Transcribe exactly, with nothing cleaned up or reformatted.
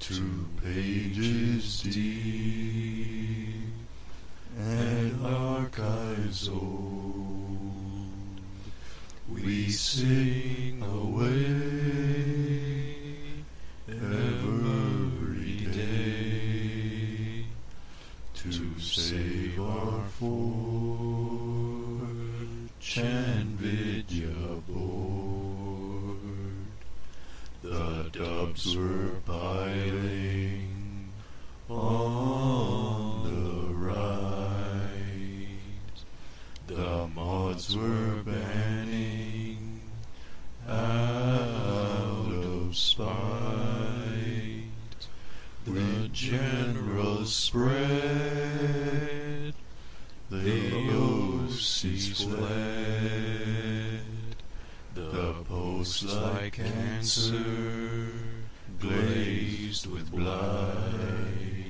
two pages deep and archives old, we sing away every day to save our forge and Vidya board. The dubs were piling on the right, the mods were banning out of spite. The generals spread, the O Cs fled, the posts like cancer blazed with blight.